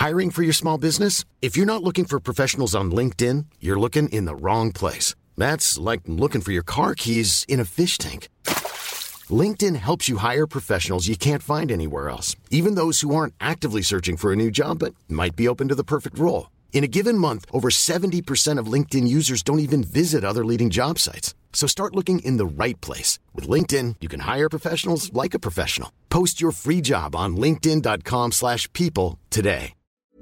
Hiring for your small business? If you're not looking for professionals on LinkedIn, you're looking in the wrong place. That's like looking for your car keys in a fish tank. LinkedIn helps you hire professionals you can't find anywhere else, even those who aren't actively searching for a new job but might be open to the perfect role. In a given month, over 70% of LinkedIn users don't even visit other leading job sites. So start looking in the right place. With LinkedIn, you can hire professionals like a professional. Post your free job on linkedin.com/people today.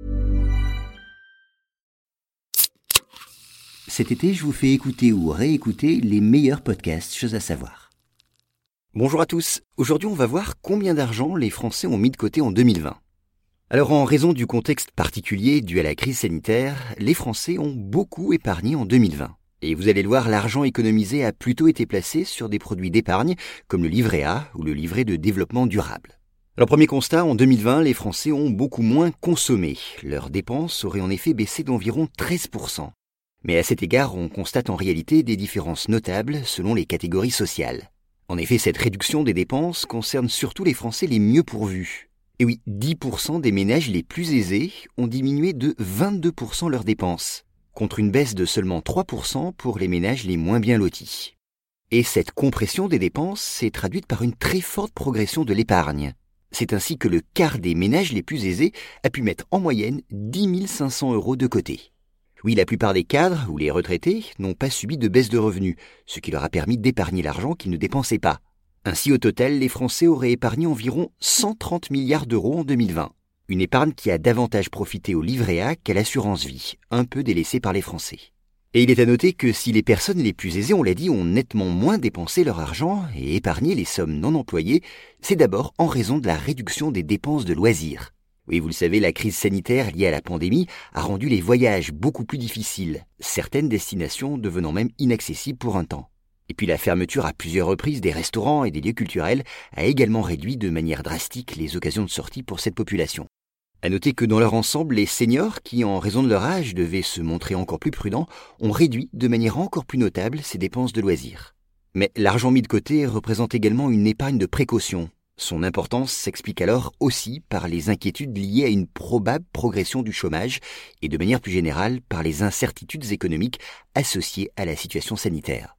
Cet été, je vous fais écouter ou réécouter les meilleurs podcasts Choses à savoir. Bonjour à tous, aujourd'hui on va voir combien d'argent les Français ont mis de côté en 2020. Alors en raison du contexte particulier dû à la crise sanitaire, les Français ont beaucoup épargné en 2020. Et vous allez le voir, l'argent économisé a plutôt été placé sur des produits d'épargne comme le livret A ou le livret de développement durable. Alors premier constat, en 2020, les Français ont beaucoup moins consommé. Leurs dépenses auraient en effet baissé d'environ 13%. Mais à cet égard, on constate en réalité des différences notables selon les catégories sociales. En effet, cette réduction des dépenses concerne surtout les Français les mieux pourvus. Et oui, 10% des ménages les plus aisés ont diminué de 22% leurs dépenses, contre une baisse de seulement 3% pour les ménages les moins bien lotis. Et cette compression des dépenses s'est traduite par une très forte progression de l'épargne. C'est ainsi que le quart des ménages les plus aisés a pu mettre en moyenne 10 500 € de côté. Oui, la plupart des cadres ou les retraités n'ont pas subi de baisse de revenus, ce qui leur a permis d'épargner l'argent qu'ils ne dépensaient pas. Ainsi, au total, les Français auraient épargné environ 130 milliards d'euros en 2020. Une épargne qui a davantage profité au livret A qu'à l'assurance vie, un peu délaissée par les Français. Et il est à noter que si les personnes les plus aisées, on l'a dit, ont nettement moins dépensé leur argent et épargné les sommes non employées, c'est d'abord en raison de la réduction des dépenses de loisirs. Oui, vous le savez, la crise sanitaire liée à la pandémie a rendu les voyages beaucoup plus difficiles, certaines destinations devenant même inaccessibles pour un temps. Et puis la fermeture à plusieurs reprises des restaurants et des lieux culturels a également réduit de manière drastique les occasions de sortie pour cette population. À noter que dans leur ensemble, les seniors, qui en raison de leur âge devaient se montrer encore plus prudents, ont réduit de manière encore plus notable ces dépenses de loisirs. Mais l'argent mis de côté représente également une épargne de précaution. Son importance s'explique alors aussi par les inquiétudes liées à une probable progression du chômage et de manière plus générale par les incertitudes économiques associées à la situation sanitaire.